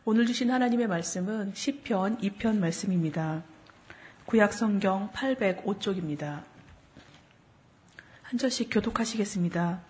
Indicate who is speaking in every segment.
Speaker 1: 오늘 주신 하나님의 말씀은 시편 2편 말씀입니다. 구약성경 805쪽입니다. 한 절씩 교독하시겠습니다.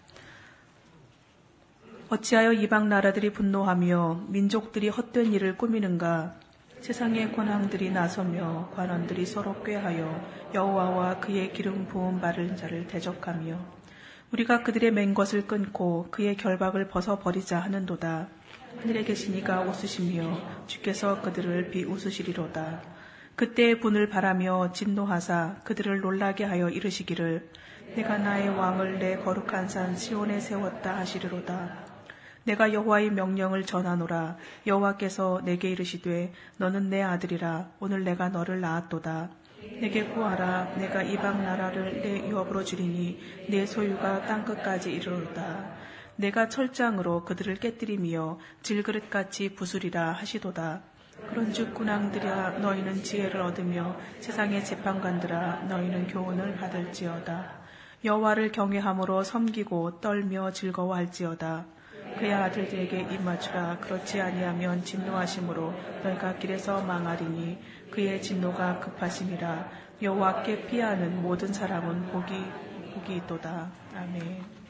Speaker 1: 어찌하여 이방 나라들이 분노하며 민족들이 헛된 일을 꾸미는가? 세상의 권왕들이 나서며 관원들이 서로 꾀하여 여호와와 그의 기름 부은 바른 자를 대적하며 우리가 그들의 맨 것을 끊고 그의 결박을 벗어버리자 하는도다. 하늘에 계신 이가 웃으시며 주께서 그들을 비웃으시리로다. 그때의 분을 바라며 진노하사 그들을 놀라게 하여 이르시기를 내가 나의 왕을 내 거룩한 산 시온에 세웠다 하시리로다. 내가 여호와의 명령을 전하노라. 여호와께서 내게 이르시되 너는 내 아들이라. 오늘 내가 너를 낳았도다. 내게 구하라. 내가 이방 나라를 내 유업으로 주리니 내 소유가 땅끝까지 이르로다. 내가 철장으로 그들을 깨뜨리며 질그릇같이 부수리라 하시도다. 그런즉 군왕들아 너희는 지혜를 얻으며 세상의 재판관들아 너희는 교훈을 받을지어다. 여호와를 경외함으로 섬기고 떨며 즐거워할지어다. 그의 아들들에게 입맞추라. 그렇지 아니하면 진노하심으로 너희가 길에서 망하리니 그의 진노가 급하심이라. 여호와께 피하는 모든 사람은 복이 있도다. 아멘.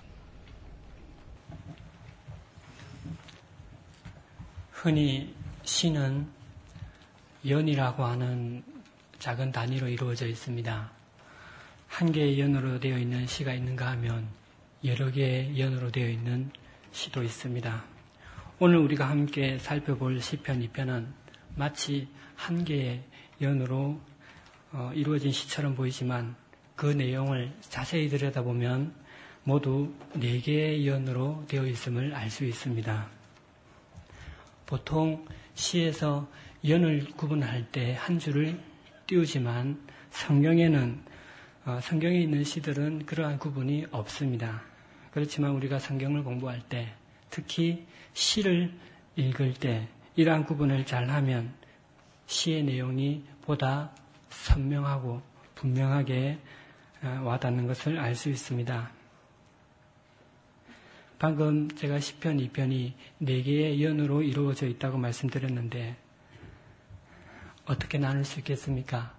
Speaker 2: 흔히 시는 연이라고 하는 작은 단위로 이루어져 있습니다. 한 개의 연으로 되어 있는 시가 있는가 하면 여러 개의 연으로 되어 있는 시도 있습니다. 오늘 우리가 함께 살펴볼 시편 2편은 마치 한 개의 연으로 이루어진 시처럼 보이지만 그 내용을 자세히 들여다보면 모두 4개의 연으로 되어 있음을 알 수 있습니다. 보통 시에서 연을 구분할 때 한 줄을 띄우지만 성경에 있는 시들은 그러한 구분이 없습니다. 그렇지만 우리가 성경을 공부할 때 특히 시를 읽을 때 이러한 구분을 잘하면 시의 내용이 보다 선명하고 분명하게 와닿는 것을 알 수 있습니다. 방금 제가 시편 2편이 4개의 연으로 이루어져 있다고 말씀드렸는데 어떻게 나눌 수 있겠습니까?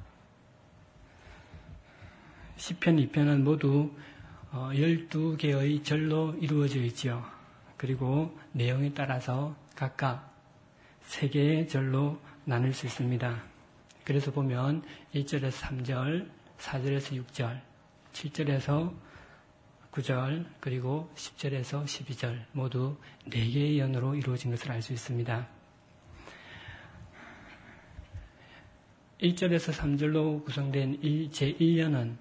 Speaker 2: 시편 2편은 모두 12개의 절로 이루어져 있죠. 그리고 내용에 따라서 각각 3개의 절로 나눌 수 있습니다. 그래서 보면 1절에서 3절, 4절에서 6절, 7절에서 9절, 그리고 10절에서 12절 모두 4개의 연으로 이루어진 것을 알 수 있습니다. 1절에서 3절로 구성된 제1연은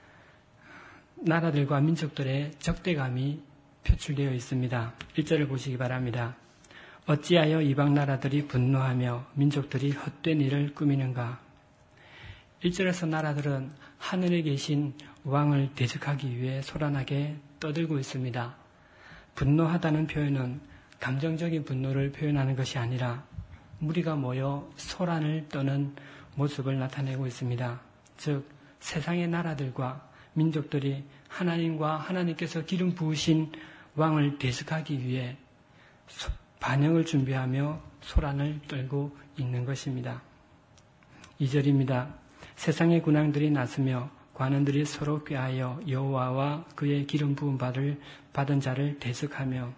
Speaker 2: 나라들과 민족들의 적대감이 표출되어 있습니다. 1절을 보시기 바랍니다. 어찌하여 이방 나라들이 분노하며 민족들이 헛된 일을 꾸미는가? 1절에서 나라들은 하늘에 계신 왕을 대적하기 위해 소란하게 떠들고 있습니다. 분노하다는 표현은 감정적인 분노를 표현하는 것이 아니라 무리가 모여 소란을 떠는 모습을 나타내고 있습니다. 즉 세상의 나라들과 민족들이 하나님과 하나님께서 기름 부으신 왕을 대적하기 위해 반역을 준비하며 소란을 떨고 있는 것입니다. 2절입니다. 세상의 군왕들이 나서며 관원들이 서로 꾀하여 여호와와 그의 기름 부은 받은 자를 대적하며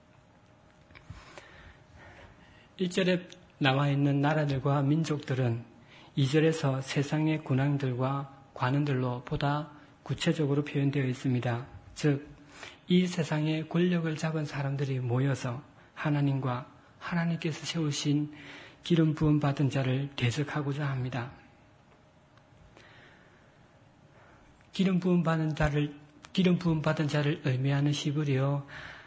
Speaker 2: 1절에 나와 있는 나라들과 민족들은 2절에서 세상의 군왕들과 관원들로 보다 구체적으로 표현되어 있습니다. 즉, 이 세상의 권력을 잡은 사람들이 모여서 하나님과 하나님께서 세우신 기름 부음 받은 자를 대적하고자 합니다. 기름 부음 받은 자를 의미하는 히브리어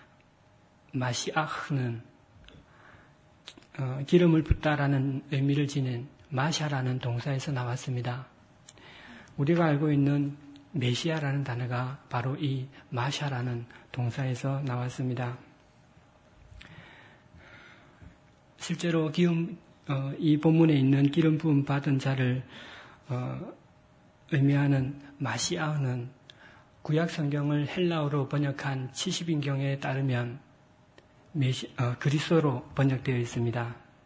Speaker 2: 마시아흐는 기름을 붓다라는 의미를 지닌 마샤라는 동사에서 나왔습니다. 우리가 알고 있는 메시아라는 단어가 바로 이 마샤라는 동사에서 나왔습니다. 실제로 이 본문에 있는 기름 부음 받은 자를 의미하는 마시아는 구약 성경을 헬라어로 번역한 70인경에 따르면 그리스도로 번역되어 있습니다.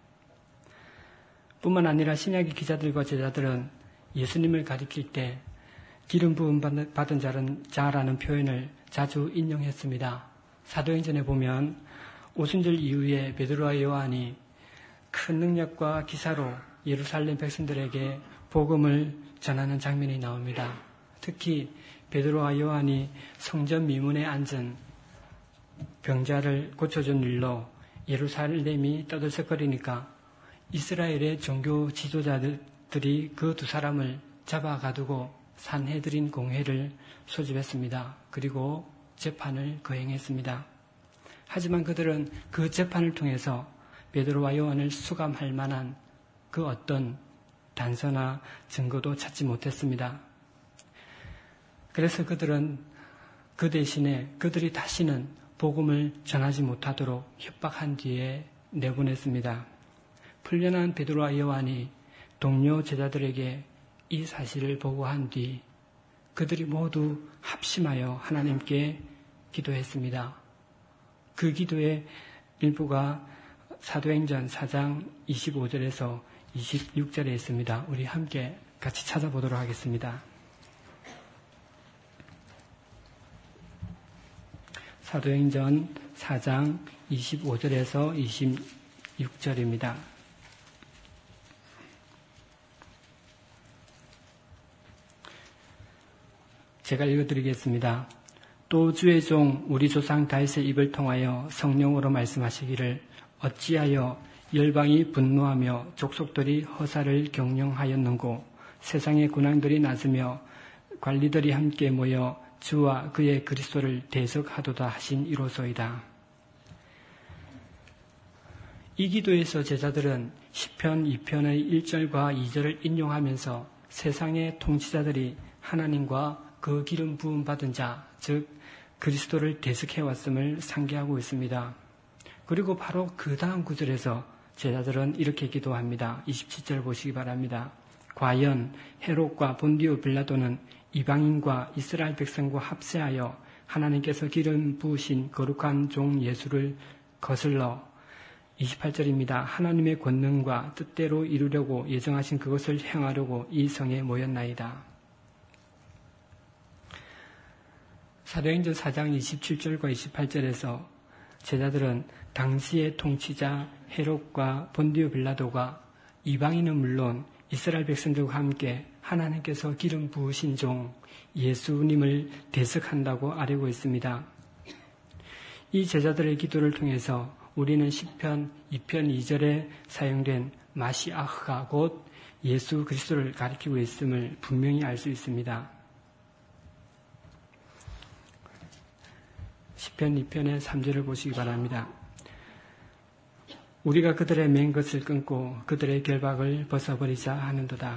Speaker 2: 뿐만 아니라 신약의 기자들과 제자들은 예수님을 가리킬 때 기름 부음 받은 자라는 표현을 자주 인용했습니다. 사도행전에 보면 오순절 이후에 베드로와 요한이 큰 능력과 기사로 예루살렘 백성들에게 복음을 전하는 장면이 나옵니다. 특히 베드로와 요한이 성전 미문에 앉은 병자를 고쳐준 일로 예루살렘이 떠들썩거리니까 이스라엘의 종교 지도자들이 그 두 사람을 잡아가두고 산헤드린 공회를 소집했습니다. 그리고 재판을 거행했습니다. 하지만 그들은 그 재판을 통해서 베드로와 요한을 수감할 만한 그 어떤 단서나 증거도 찾지 못했습니다. 그래서 그들은 그 대신에 그들이 다시는 복음을 전하지 못하도록 협박한 뒤에 내보냈습니다. 풀려난 베드로와 요한이 동료 제자들에게 이 사실을 보고한 뒤 그들이 모두 합심하여 하나님께 기도했습니다. 그 기도의 일부가 사도행전 4장 25절에서 26절에 있습니다. 우리 함께 같이 찾아보도록 하겠습니다. 사도행전 4장 25절에서 26절입니다. 제가 읽어드리겠습니다. 또 주의 종 우리 조상 다윗의 입을 통하여 성령으로 말씀하시기를 어찌하여 열방이 분노하며 족속들이 허사를 경영하였는고 세상의 군왕들이 나서며 관리들이 함께 모여 주와 그의 그리스도를 대적하도다 하신 이로소이다. 이 기도에서 제자들은 시편 2편의 1절과 2절을 인용하면서 세상의 통치자들이 하나님과 그 기름 부음 받은 자, 즉 그리스도를 대적해왔음을 상기하고 있습니다. 그리고 바로 그 다음 구절에서 제자들은 이렇게 기도합니다. 27절 보시기 바랍니다. 과연 헤롯과 본디오 빌라도는 이방인과 이스라엘 백성과 합세하여 하나님께서 기름 부으신 거룩한 종 예수를 거슬러 28절입니다. 하나님의 권능과 뜻대로 이루려고 예정하신 그것을 행하려고 이 성에 모였나이다. 사도행전 4장 27절과 28절에서 제자들은 당시의 통치자 헤롯과 본디오 빌라도가 이방인은 물론 이스라엘 백성들과 함께 하나님께서 기름 부으신 종 예수님을 대적한다고 아뢰고 있습니다. 이 제자들의 기도를 통해서 우리는 시편 2편 2절에 사용된 마시아흐가 곧 예수 그리스도를 가리키고 있음을 분명히 알 수 있습니다. 시편 2편의 3절을 보시기 바랍니다. 우리가 그들의 맨 것을 끊고 그들의 결박을 벗어버리자 하는도다.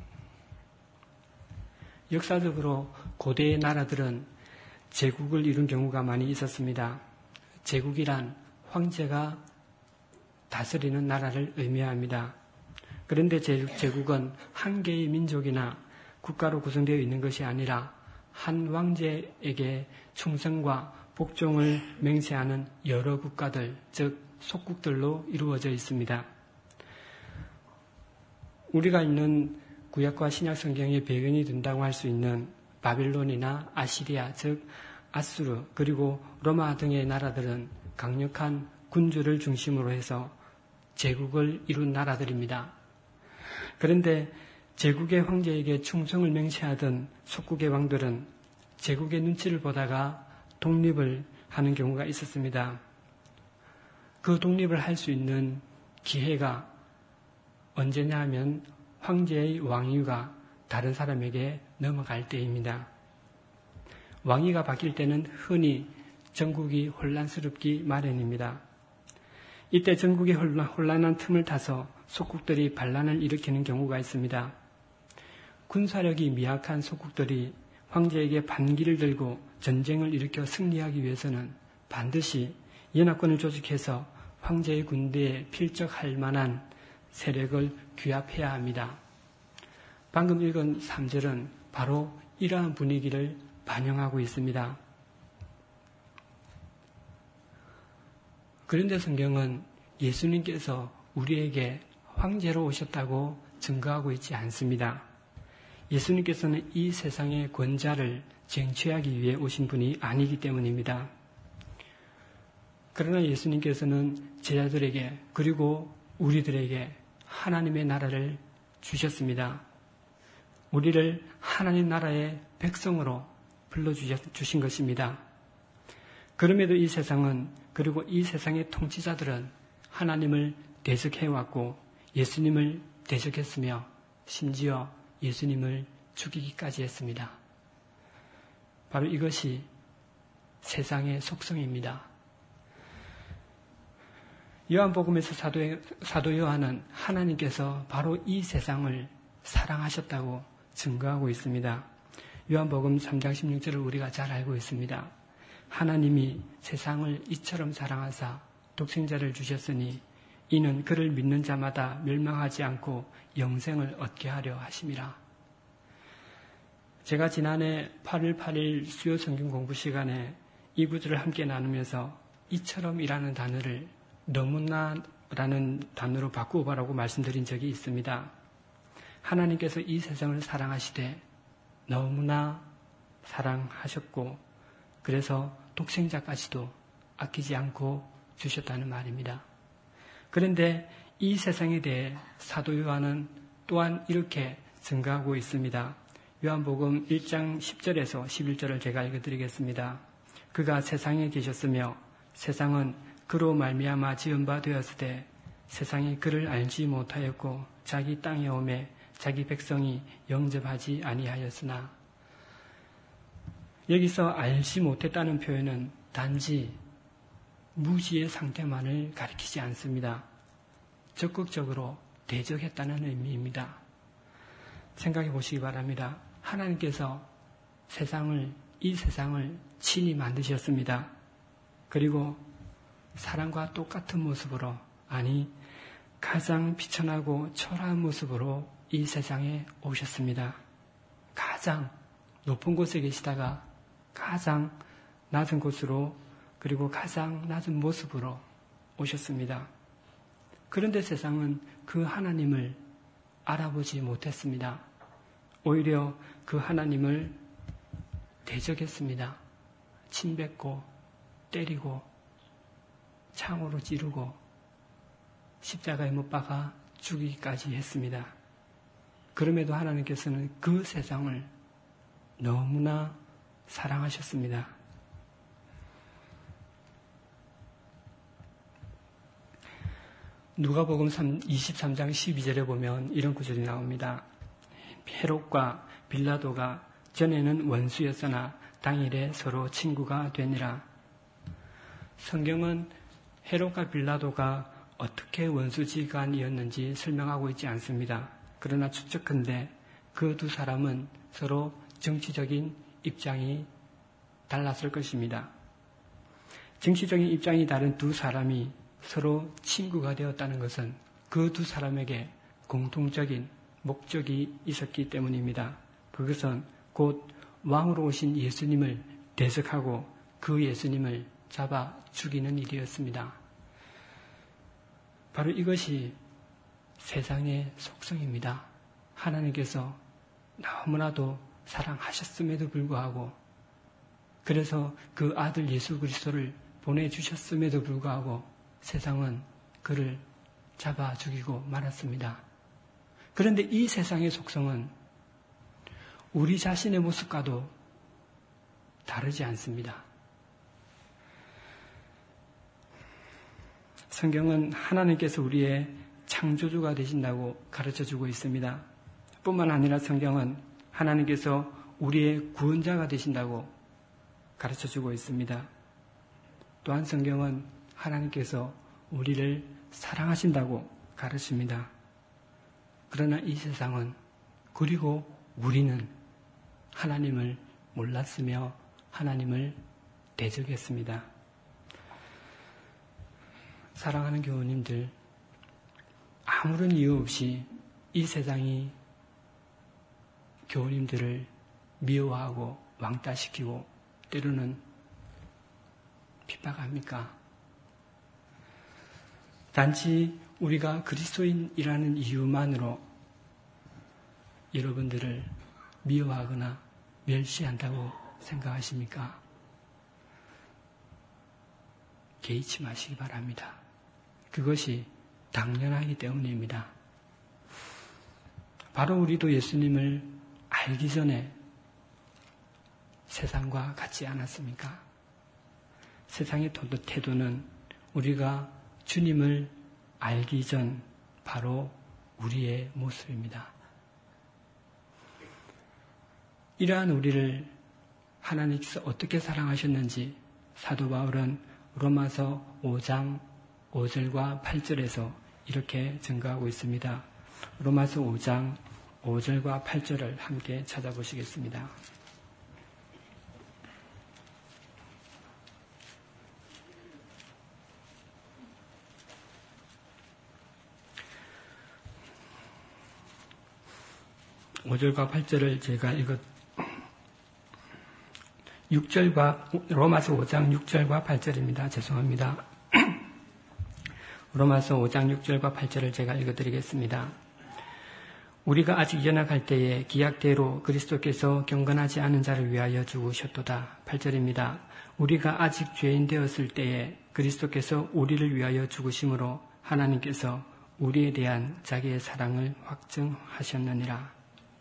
Speaker 2: 역사적으로 고대의 나라들은 제국을 이룬 경우가 많이 있었습니다. 제국이란 황제가 다스리는 나라를 의미합니다. 그런데 제국은 한 개의 민족이나 국가로 구성되어 있는 것이 아니라 한 왕제에게 충성과 복종을 맹세하는 여러 국가들, 즉 속국들로 이루어져 있습니다. 우리가 읽는 구약과 신약 성경의 배경이 된다고 할 수 있는 바빌론이나 아시리아, 즉 아수르, 그리고 로마 등의 나라들은 강력한 군주를 중심으로 해서 제국을 이룬 나라들입니다. 그런데 제국의 황제에게 충성을 맹세하던 속국의 왕들은 제국의 눈치를 보다가 독립을 하는 경우가 있었습니다. 그 독립을 할 수 있는 기회가 언제냐 하면 황제의 왕위가 다른 사람에게 넘어갈 때입니다. 왕위가 바뀔 때는 흔히 전국이 혼란스럽기 마련입니다. 이때 전국이 혼란한 틈을 타서 속국들이 반란을 일으키는 경우가 있습니다. 군사력이 미약한 속국들이 황제에게 반기를 들고 전쟁을 일으켜 승리하기 위해서는 반드시 연합군을 조직해서 황제의 군대에 필적할 만한 세력을 규합해야 합니다. 방금 읽은 3절은 바로 이러한 분위기를 반영하고 있습니다. 그런데 성경은 예수님께서 우리에게 황제로 오셨다고 증거하고 있지 않습니다. 예수님께서는 이 세상의 권자를 쟁취하기 위해 오신 분이 아니기 때문입니다. 그러나 예수님께서는 제자들에게 그리고 우리들에게 하나님의 나라를 주셨습니다. 우리를 하나님 나라의 백성으로 불러주신 것입니다. 그럼에도 이 세상은 그리고 이 세상의 통치자들은 하나님을 대적해왔고 예수님을 대적했으며 심지어 예수님을 죽이기까지 했습니다. 바로 이것이 세상의 속성입니다. 요한복음에서 사도 요한은 하나님께서 바로 이 세상을 사랑하셨다고 증거하고 있습니다. 요한복음 3장 16절을 우리가 잘 알고 있습니다. 하나님이 세상을 이처럼 사랑하사 독생자를 주셨으니 이는 그를 믿는 자마다 멸망하지 않고 영생을 얻게 하려 하심이라. 제가 지난해 8월 8일 수요 성경 공부 시간에 이 구절을 함께 나누면서 이처럼이라는 단어를 너무나라는 단어로 바꾸어보라고 말씀드린 적이 있습니다. 하나님께서 이 세상을 사랑하시되 너무나 사랑하셨고 그래서 독생자까지도 아끼지 않고 주셨다는 말입니다. 그런데 이 세상에 대해 사도 요한은 또한 이렇게 증거하고 있습니다. 요한복음 1장 10절에서 11절을 제가 읽어드리겠습니다. 그가 세상에 계셨으며 세상은 그로 말미암아 지은 바 되었으되 세상이 그를 알지 못하였고 자기 땅에 오매 자기 백성이 영접하지 아니하였으나. 여기서 알지 못했다는 표현은 단지 무지의 상태만을 가리키지 않습니다. 적극적으로 대적했다는 의미입니다. 생각해 보시기 바랍니다. 하나님께서 이 세상을 친히 만드셨습니다. 그리고 사람과 똑같은 모습으로, 아니 가장 비천하고 초라한 모습으로 이 세상에 오셨습니다. 가장 높은 곳에 계시다가 가장 낮은 곳으로 그리고 가장 낮은 모습으로 오셨습니다. 그런데 세상은 그 하나님을 알아보지 못했습니다. 오히려 그 하나님을 대적했습니다. 침뱉고 때리고 창으로 찌르고 십자가에 못 박아 죽이기까지 했습니다. 그럼에도 하나님께서는 그 세상을 너무나 사랑하셨습니다. 누가복음 23장 12절에 보면 이런 구절이 나옵니다. 헤롯과 빌라도가 전에는 원수였으나 당일에 서로 친구가 되니라. 성경은 헤롯과 빌라도가 어떻게 원수지간이었는지 설명하고 있지 않습니다. 그러나 추측컨대 그 두 사람은 서로 정치적인 입장이 달랐을 것입니다. 정치적인 입장이 다른 두 사람이 서로 친구가 되었다는 것은 그 두 사람에게 공통적인 목적이 있었기 때문입니다. 그것은 곧 왕으로 오신 예수님을 대적하고 그 예수님을 잡아 죽이는 일이었습니다. 바로 이것이 세상의 속성입니다. 하나님께서 너무나도 사랑하셨음에도 불구하고, 그래서 그 아들 예수 그리스도를 보내주셨음에도 불구하고 세상은 그를 잡아 죽이고 말았습니다. 그런데 이 세상의 속성은 우리 자신의 모습과도 다르지 않습니다. 성경은 하나님께서 우리의 창조주가 되신다고 가르쳐주고 있습니다. 뿐만 아니라 성경은 하나님께서 우리의 구원자가 되신다고 가르쳐주고 있습니다. 또한 성경은 하나님께서 우리를 사랑하신다고 가르칩니다. 그러나 이 세상은, 그리고 우리는 하나님을 몰랐으며 하나님을 대적했습니다. 사랑하는 교우님들, 아무런 이유 없이 이 세상이 교우님들을 미워하고 왕따시키고 때로는 핍박합니까? 단지 우리가 그리스도인이라는 이유만으로 여러분들을 미워하거나 멸시한다고 생각하십니까? 개의치 마시기 바랍니다. 그것이 당연하기 때문입니다. 바로 우리도 예수님을 알기 전에 세상과 같지 않았습니까? 세상의 태도는 우리가 주님을 알기 전 바로 우리의 모습입니다. 이러한 우리를 하나님께서 어떻게 사랑하셨는지 사도 바울은 로마서 5장 5절과 8절에서 이렇게 증거하고 있습니다. 로마서 5장 5절과 8절을 함께 찾아보시겠습니다. (5절과 8절을) 제가 6절과 로마서 5장 6절과 8절입니다. 죄송합니다. 로마서 5장 6절과 8절을 제가 읽어드리겠습니다. 우리가 아직 연약할 때에 기약대로 그리스도께서 경건하지 않은 자를 위하여 죽으셨도다. 8절입니다. 우리가 아직 죄인 되었을 때에 그리스도께서 우리를 위하여 죽으심으로 하나님께서 우리에 대한 자기의 사랑을 확증하셨느니라.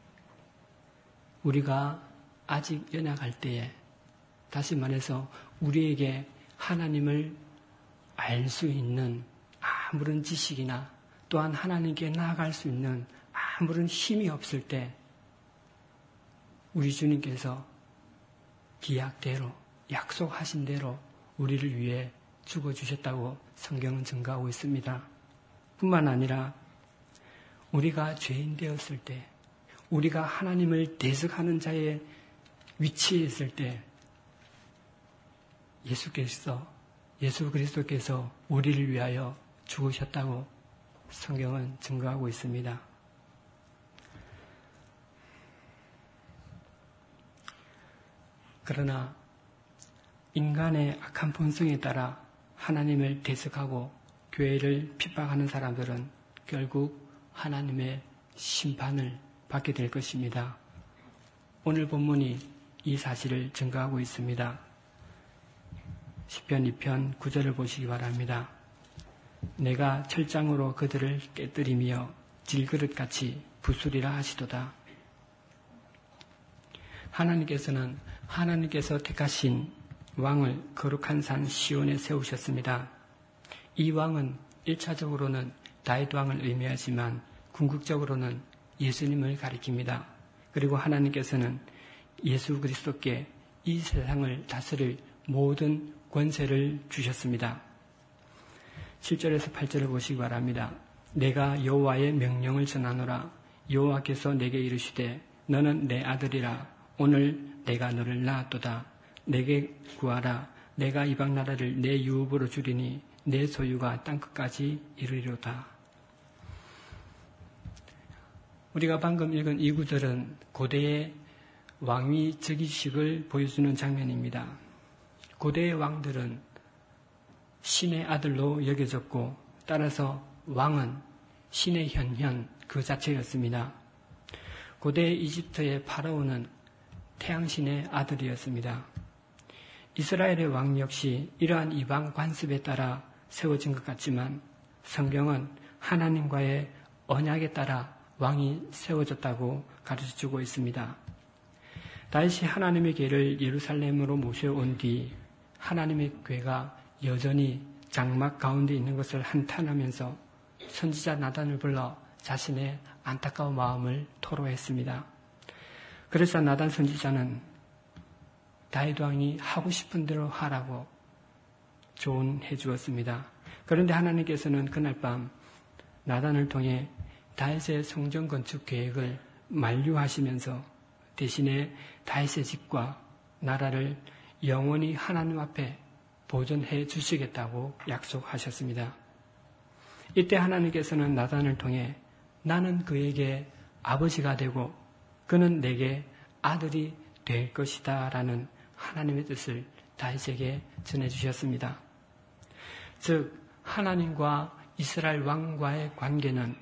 Speaker 2: 우리가 아직 연약할 때에, 다시 말해서 우리에게 하나님을 알 수 있는 아무런 지식이나 또한 하나님께 나아갈 수 있는 아무런 힘이 없을 때 우리 주님께서 기약대로 약속하신 대로 우리를 위해 죽어주셨다고 성경은 증거하고 있습니다. 뿐만 아니라 우리가 죄인 되었을 때, 우리가 하나님을 대적하는 자의 위치에 있을 때 예수 그리스도께서 우리를 위하여 죽으셨다고 성경은 증거하고 있습니다. 그러나 인간의 악한 본성에 따라 하나님을 대적하고 교회를 핍박하는 사람들은 결국 하나님의 심판을 받게 될 것입니다. 오늘 본문이 이 사실을 증거하고 있습니다. 시편 2편 9절을 보시기 바랍니다. 내가 철장으로 그들을 깨뜨리며 질그릇같이 부수리라 하시도다. 하나님께서 택하신 왕을 거룩한 산 시온에 세우셨습니다. 이 왕은 1차적으로는 다윗 왕을 의미하지만 궁극적으로는 예수님을 가리킵니다. 그리고 하나님께서는 예수 그리스도께 이 세상을 다스릴 모든 권세를 주셨습니다. 7절에서 8절을 보시기 바랍니다. 내가 여호와의 명령을 전하노라. 여호와께서 내게 이르시되 너는 내 아들이라. 오늘 내가 너를 낳았도다. 내게 구하라. 내가 이방 나라를 내 유업으로 주리니 내 소유가 땅끝까지 이르리로다. 우리가 방금 읽은 이 구절은 고대의 왕위 즉위식을 보여주는 장면입니다. 고대의 왕들은 신의 아들로 여겨졌고 따라서 왕은 신의 현현 그 자체였습니다. 고대 이집트의 파라오는 태양신의 아들이었습니다. 이스라엘의 왕 역시 이러한 이방 관습에 따라 세워진 것 같지만 성경은 하나님과의 언약에 따라 왕이 세워졌다고 가르쳐주고 있습니다. 다윗이 하나님의 궤를 예루살렘으로 모셔온 뒤 하나님의 궤가 여전히 장막 가운데 있는 것을 한탄하면서 선지자 나단을 불러 자신의 안타까운 마음을 토로했습니다. 그래서 나단 선지자는 다윗 왕이 하고 싶은 대로 하라고 조언해 주었습니다. 그런데 하나님께서는 그날 밤 나단을 통해 다윗의 성전 건축 계획을 만류하시면서 대신에 다윗의 집과 나라를 영원히 하나님 앞에 보존해 주시겠다고 약속하셨습니다. 이때 하나님께서는 나단을 통해 나는 그에게 아버지가 되고 그는 내게 아들이 될 것이다 라는 하나님의 뜻을 다윗에게 전해주셨습니다. 즉 하나님과 이스라엘 왕과의 관계는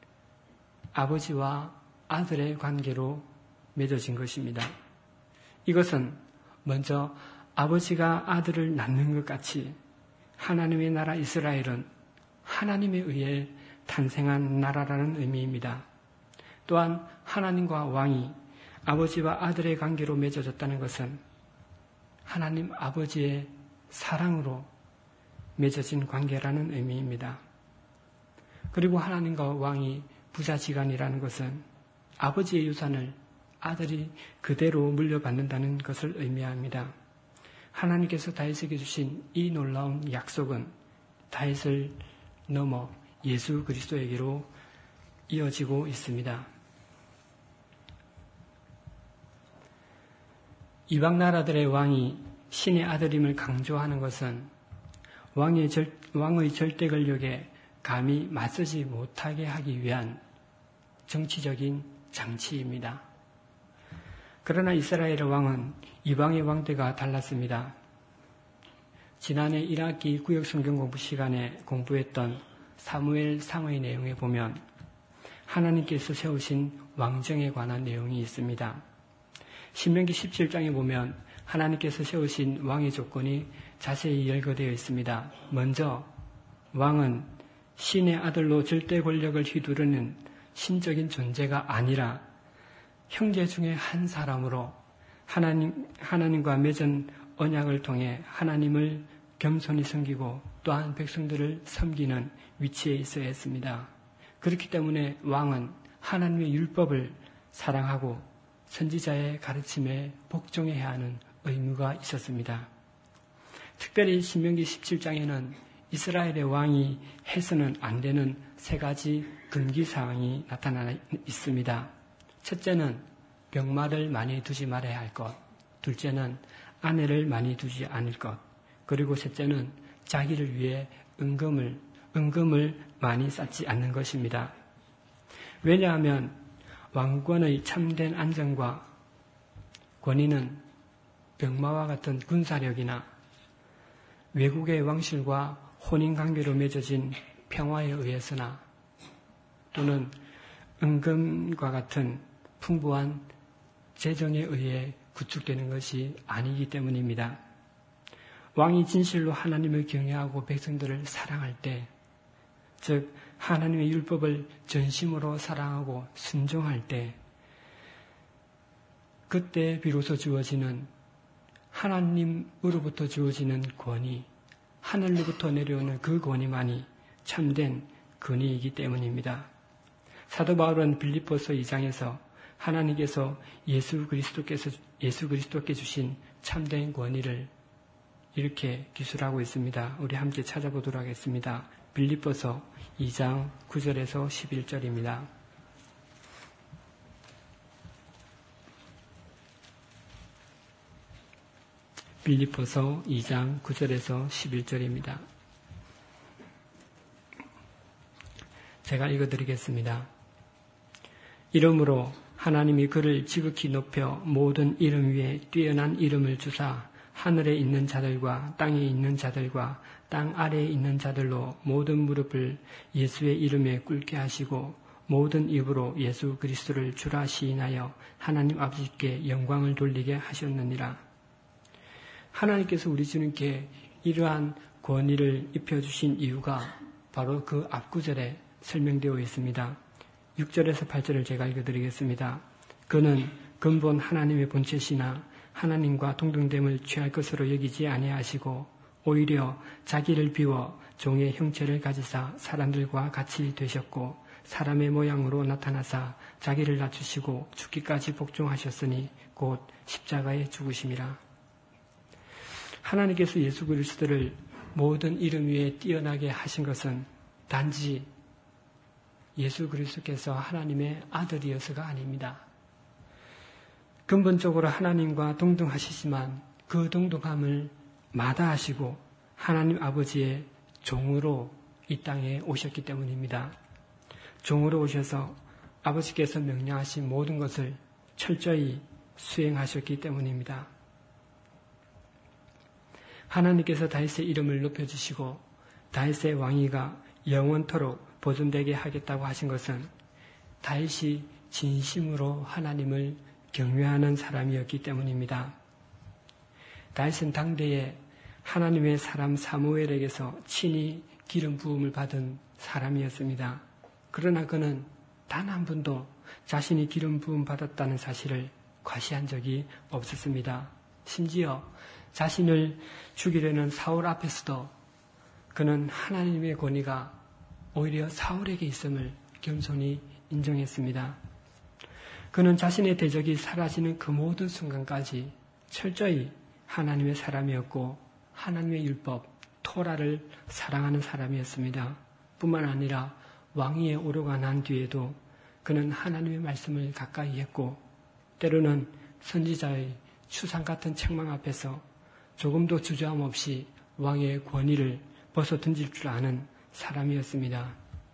Speaker 2: 아버지와 아들의 관계로 맺어진 것입니다. 이것은 먼저 아버지가 아들을 낳는 것 같이 하나님의 나라 이스라엘은 하나님에 의해 탄생한 나라라는 의미입니다. 또한 하나님과 왕이 아버지와 아들의 관계로 맺어졌다는 것은 하나님 아버지의 사랑으로 맺어진 관계라는 의미입니다. 그리고 하나님과 왕이 부자지간이라는 것은 아버지의 유산을 아들이 그대로 물려받는다는 것을 의미합니다. 하나님께서 다윗에게 주신 이 놀라운 약속은 다윗을 넘어 예수 그리스도에게로 이어지고 있습니다. 이방 나라들의 왕이 신의 아들임을 강조하는 것은 왕의 절대 권력에 감히 맞서지 못하게 하기 위한 정치적인 장치입니다. 그러나 이스라엘의 왕은 이방의 왕들과 달랐습니다. 지난해 1학기 구역 성경 공부 시간에 공부했던 사무엘 상의 내용에 보면 하나님께서 세우신 왕정에 관한 내용이 있습니다. 신명기 17장에 보면 하나님께서 세우신 왕의 조건이 자세히 열거되어 있습니다. 먼저 왕은 신의 아들로 절대 권력을 휘두르는 신적인 존재가 아니라 형제 중에 한 사람으로 하나님과 맺은 언약을 통해 하나님을 겸손히 섬기고 또한 백성들을 섬기는 위치에 있어야 했습니다. 그렇기 때문에 왕은 하나님의 율법을 사랑하고 선지자의 가르침에 복종해야 하는 의무가 있었습니다. 특별히 신명기 17장에는 이스라엘의 왕이 해서는 안 되는 3가지 금기사항이 나타나 있습니다. 첫째는 병마를 많이 두지 말아야 할 것, 둘째는 아내를 많이 두지 않을 것, 그리고 셋째는 자기를 위해 은금을 많이 쌓지 않는 것입니다. 왜냐하면 왕권의 참된 안정과 권위는 병마와 같은 군사력이나 외국의 왕실과 혼인관계로 맺어진 평화에 의해서나 또는 은금과 같은 풍부한 재정에 의해 구축되는 것이 아니기 때문입니다. 왕이 진실로 하나님을 경외하고 백성들을 사랑할 때, 즉 하나님의 율법을 전심으로 사랑하고 순종할 때, 그때 비로소 주어지는 하나님으로부터 주어지는 권위, 하늘로부터 내려오는 그 권위만이 참된 권위이기 때문입니다. 사도 바울은 빌립보서 2장에서 하나님께서 예수 그리스도께 주신 참된 권위를 이렇게 기술하고 있습니다. 우리 함께 찾아보도록 하겠습니다. 빌립보서 2장 9절에서 11절입니다. 빌립보서 2장 9절에서 11절입니다. 제가 읽어드리겠습니다. 이러므로 하나님이 그를 지극히 높여 모든 이름 위에 뛰어난 이름을 주사 하늘에 있는 자들과 땅에 있는 자들과 땅 아래에 있는 자들로 모든 무릎을 예수의 이름에 꿇게 하시고 모든 입으로 예수 그리스도를 주라 시인하여 하나님 아버지께 영광을 돌리게 하셨느니라. 하나님께서 우리 주님께 이러한 권위를 입혀주신 이유가 바로 그 앞구절에 설명되어 있습니다. 6절에서 8절을 제가 읽어드리겠습니다. 그는 근본 하나님의 본체시나 하나님과 동등됨을 취할 것으로 여기지 아니하시고 오히려 자기를 비워 종의 형체를 가지사 사람들과 같이 되셨고 사람의 모양으로 나타나사 자기를 낮추시고 죽기까지 복종하셨으니 곧 십자가에 죽으심이라. 하나님께서 예수 그리스도를 모든 이름 위에 뛰어나게 하신 것은 단지 예수 그리스도께서 하나님의 아들이어서가 아닙니다. 근본적으로 하나님과 동등하시지만 그 동등함을 마다하시고 하나님 아버지의 종으로 이 땅에 오셨기 때문입니다. 종으로 오셔서 아버지께서 명령하신 모든 것을 철저히 수행하셨기 때문입니다. 하나님께서 다윗의 이름을 높여주시고 다윗의 왕위가 영원토록 보존되게 하겠다고 하신 것은 다윗이 진심으로 하나님을 경외하는 사람이었기 때문입니다. 다윗은 당대에 하나님의 사람 사무엘에게서 친히 기름 부음을 받은 사람이었습니다. 그러나 그는 단 한 번도 자신이 기름 부음 받았다는 사실을 과시한 적이 없었습니다. 심지어 자신을 죽이려는 사울 앞에서도 그는 하나님의 권위가 오히려 사울에게 있음을 겸손히 인정했습니다. 그는 자신의 대적이 사라지는 그 모든 순간까지 철저히 하나님의 사람이었고 하나님의 율법, 토라를 사랑하는 사람이었습니다. 뿐만 아니라 왕위에 오르고 난 뒤에도 그는 하나님의 말씀을 가까이 했고 때로는 선지자의 추상 같은 책망 앞에서 조금도 주저함 없이 왕의 권위를 벗어 던질 줄 아는 사람이었습니다.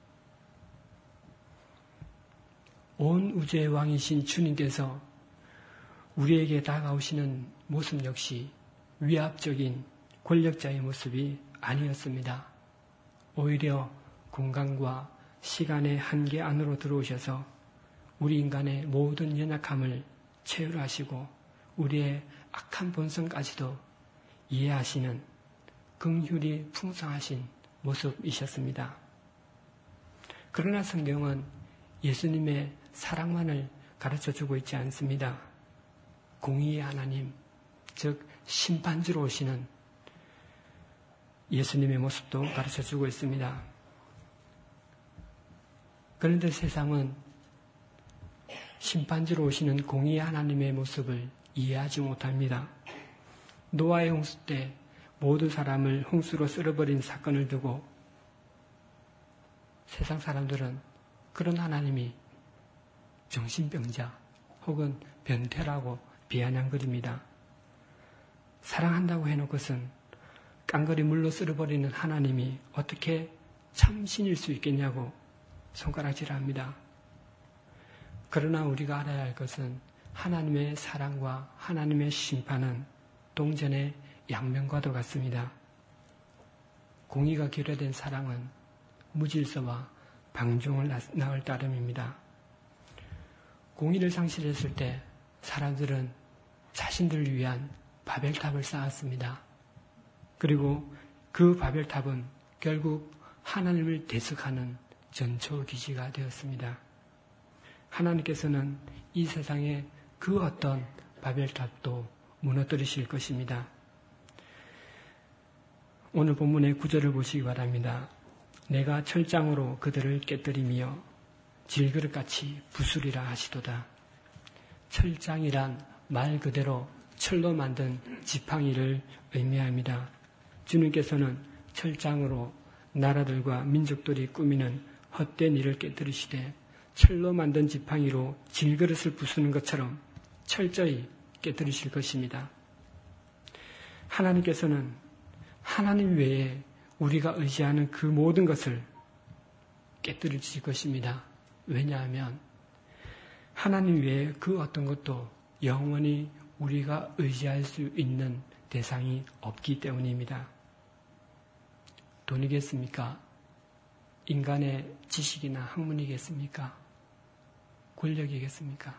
Speaker 2: 온 우주의 왕이신 주님께서 우리에게 다가오시는 모습 역시 위압적인 권력자의 모습이 아니었습니다. 오히려 공간과 시간의 한계 안으로 들어오셔서 우리 인간의 모든 연약함을 체휼하시고 우리의 악한 본성까지도 이해하시는 긍휼이 풍성하신 모습이셨습니다. 그러나 성경은 예수님의 사랑만을 가르쳐주고 있지 않습니다. 공의의 하나님, 즉 심판주로 오시는 예수님의 모습도 가르쳐주고 있습니다. 그런데 세상은 심판주로 오시는 공의의 하나님의 모습을 이해하지 못합니다. 노아의 홍수 때 모든 사람을 홍수로 쓸어버린 사건을 두고 세상 사람들은 그런 하나님이 정신병자 혹은 변태라고 비아냥거립니다. 사랑한다고 해놓고선 깡그리 물로 쓸어버리는 하나님이 어떻게 참신일 수 있겠냐고 손가락질합니다. 그러나 우리가 알아야 할 것은 하나님의 사랑과 하나님의 심판은 동전의 양면과도 같습니다. 공의가 결여된 사랑은 무질서와 방종을 낳을 따름입니다. 공의를 상실했을 때 사람들은 자신들을 위한 바벨탑을 쌓았습니다. 그리고 그 바벨탑은 결국 하나님을 대적하는 전초기지가 되었습니다. 하나님께서는 이 세상의 그 어떤 바벨탑도 무너뜨리실 것입니다. 오늘 본문의 9절을 보시기 바랍니다. 내가 철장으로 그들을 깨뜨리며 질그릇같이 부수리라 하시도다. 철장이란 말 그대로 철로 만든 지팡이를 의미합니다. 주님께서는 철장으로 나라들과 민족들이 꾸미는 헛된 일을 깨뜨리시되 철로 만든 지팡이로 질그릇을 부수는 것처럼 철저히 깨뜨리실 것입니다. 하나님께서는 하나님 외에 우리가 의지하는 그 모든 것을 깨뜨리실 것입니다. 왜냐하면 하나님 외에 그 어떤 것도 영원히 우리가 의지할 수 있는 대상이 없기 때문입니다. 돈이겠습니까? 인간의 지식이나 학문이겠습니까? 권력이겠습니까?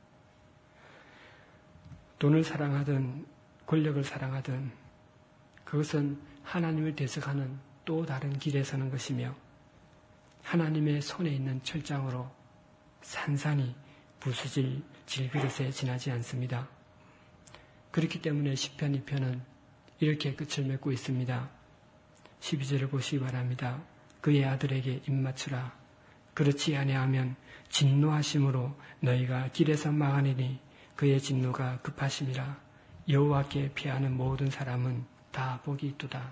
Speaker 2: 돈을 사랑하든 권력을 사랑하든 그것은 하나님을 대적하는 또 다른 길에 서는 것이며 하나님의 손에 있는 철장으로 산산이 부수질 질그릇에 지나지 않습니다. 그렇기 때문에 시편 2편은 이렇게 끝을 맺고 있습니다. 12절을 보시기 바랍니다. 그의 아들에게 입맞추라. 그렇지 아니하면 진노하심으로 너희가 길에서 망하리니 그의 진노가 급하심이라. 여호와께 피하는 모든 사람은 다 복이 있도다.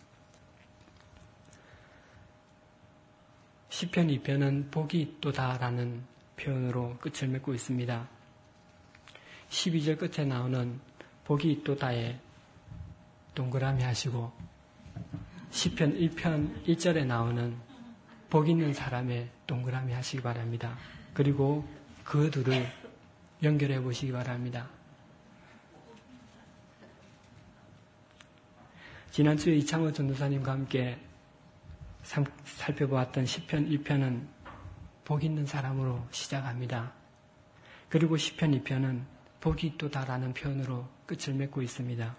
Speaker 2: 시편 2편은 복이 있도다라는 표현으로 끝을 맺고 있습니다. 12절 끝에 나오는 복이 있도다에 동그라미 하시고 시편 1편 1절에 나오는 복 있는 사람에 동그라미 하시기 바랍니다. 그리고 그 둘을 연결해 보시기 바랍니다. 지난주에 이창호 전도사님과 함께 살펴보았던 시편 1편은 복 있는 사람으로 시작합니다. 그리고 시편 2편은 복이 있도다라는 표현으로 끝을 맺고 있습니다.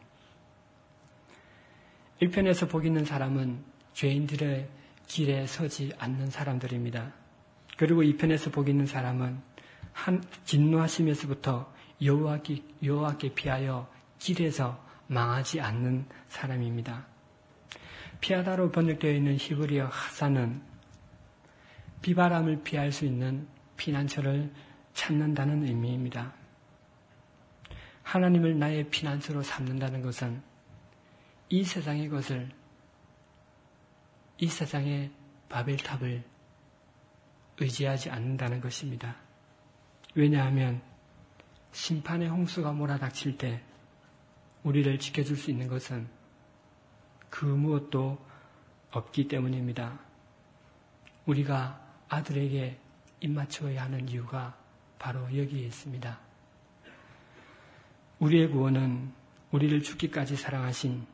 Speaker 2: 1편에서 복 있는 사람은 죄인들의 길에 서지 않는 사람들입니다. 그리고 2편에서 복 있는 사람은 진노하심에서부터 여호와께 피하여 길에서 망하지 않는 사람입니다. 피하다로 번역되어 있는 히브리어 하사는 비바람을 피할 수 있는 피난처를 찾는다는 의미입니다. 하나님을 나의 피난처로 삼는다는 것은 이 세상의 것을, 이 세상의 바벨탑을 의지하지 않는다는 것입니다. 왜냐하면 심판의 홍수가 몰아닥칠 때 우리를 지켜줄 수 있는 것은 그 무엇도 없기 때문입니다. 우리가 아들에게 입맞춰야 하는 이유가 바로 여기에 있습니다. 우리의 구원은 우리를 죽기까지 사랑하신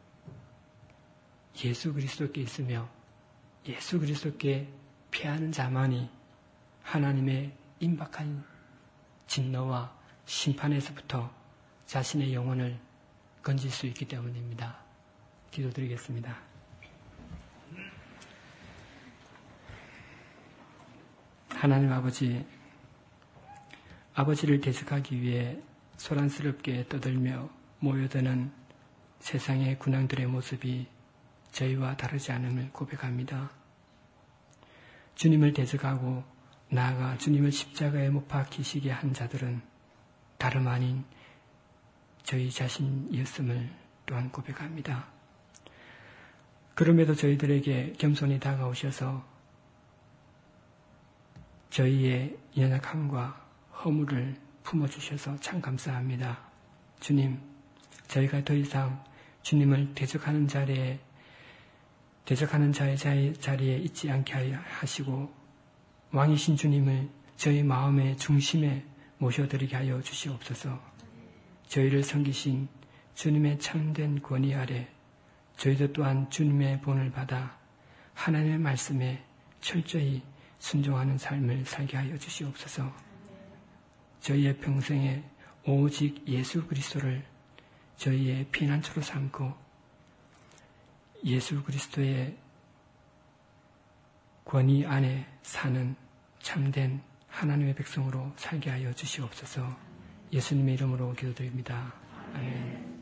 Speaker 2: 예수 그리스도께 있으며 예수 그리스도께 피하는 자만이 하나님의 임박한 진노와 심판에서부터 자신의 영혼을 건질 수 있기 때문입니다. 기도드리겠습니다. 하나님 아버지를 대적하기 위해 소란스럽게 떠들며 모여드는 세상의 군왕들의 모습이 저희와 다르지 않음을 고백합니다. 주님을 대적하고 나아가 주님을 십자가에 못 박히시게 한 자들은 다름 아닌 저희 자신이었음을 또한 고백합니다. 그럼에도 저희들에게 겸손히 다가오셔서 저희의 연약함과 허물을 품어주셔서 참 감사합니다. 주님, 저희가 더 이상 주님을 대적하는 자의 자리에 있지 않게 하시고 왕이신 주님을 저희 마음의 중심에 모셔드리게 하여 주시옵소서. 저희를 섬기신 주님의 참된 권위 아래 저희도 또한 주님의 본을 받아 하나님의 말씀에 철저히 순종하는 삶을 살게 하여 주시옵소서. 저희의 평생에 오직 예수 그리스도를 저희의 피난처로 삼고 예수 그리스도의 권위 안에 사는 참된 하나님의 백성으로 살게 하여 주시옵소서. 예수님의 이름으로 기도드립니다. 아멘.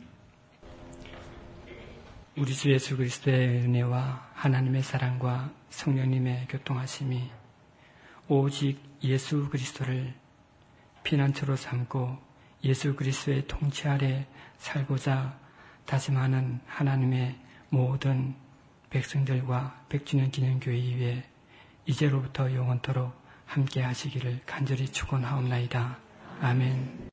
Speaker 2: 우리 주 예수 그리스도의 은혜와 하나님의 사랑과 성령님의 교통하심이 오직 예수 그리스도를 피난처로 삼고 예수 그리스도의 통치 아래 살고자 다짐하는 하나님의 모든 백성들과 백주년 기념교회 위에 이제로부터 영원토록 함께 하시기를 간절히 축원하옵나이다. 아멘.